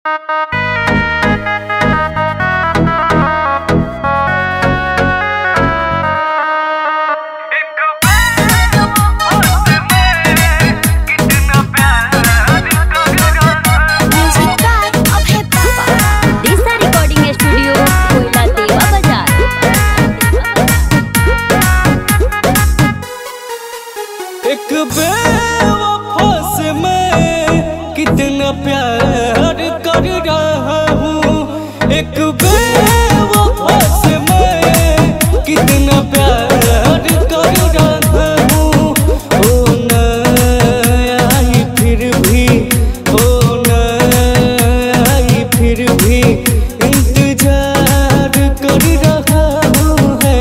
एक बेवफा से मैं कितना प्यार कर रहा हूँ। एक बेवफा से मैं कितना प्यार कर रहा हूँ। ओ न आई फिर भी, ओ न आई फिर भी इंतजार कर रहा हूँ। है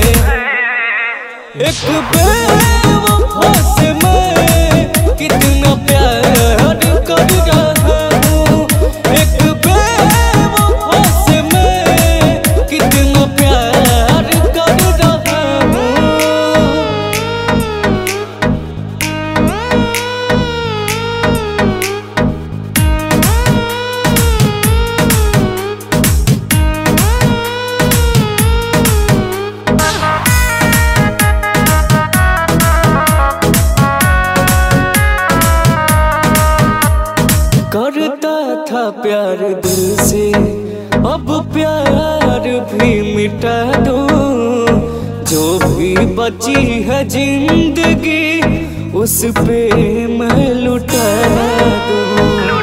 एक बेवफा से मैं कितना प्यार कर रहा हूँ। एक बेवफा से मैं कितना प्यार कर रहा हूँ। करता था प्यार दिल से, अब प्यार भी मिटा दो। जो भी बची है जिंदगी उस पे मैं लुटा दूं।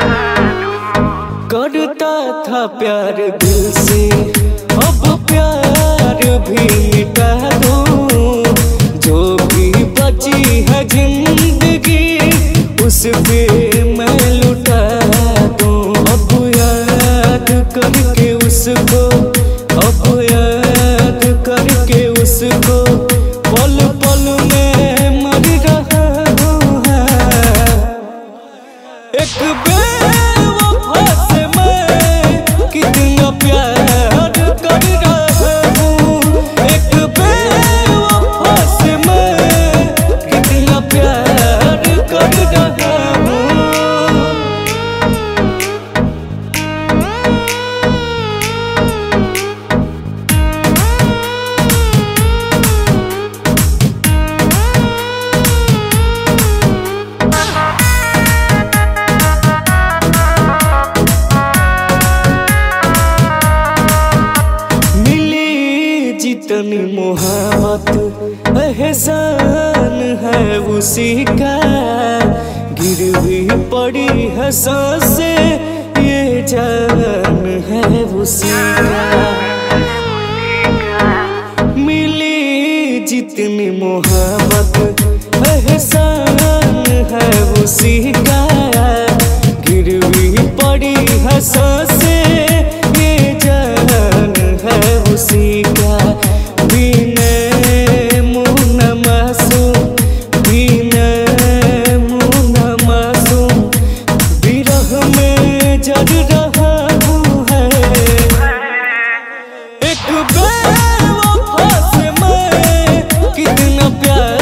करता था प्यार दिल से, अब प्यार भी मिटा दो। जो भी बची है जिंदगी उस पे मैं लुटा दूं। अब याद करके उसको, अब याद करके उसको पल पल में मर रहा हूँ। एक बेवफा से मैं कितना प्यार कर रहा हूँ। एक बेवफा से मैं कितना प्यार कर रहा हूँ। जितनी मोहब्बत एहसान है उसी का, गिरवी पड़ी है सांसें ये जान है उसी का। मिली जितनी मोहब्बत एहसान है उसी का, गिरवी पड़ी है सांसें ये जान है उसी का। जग रहा हूँ है एक बेवफा से मैं कितना प्यार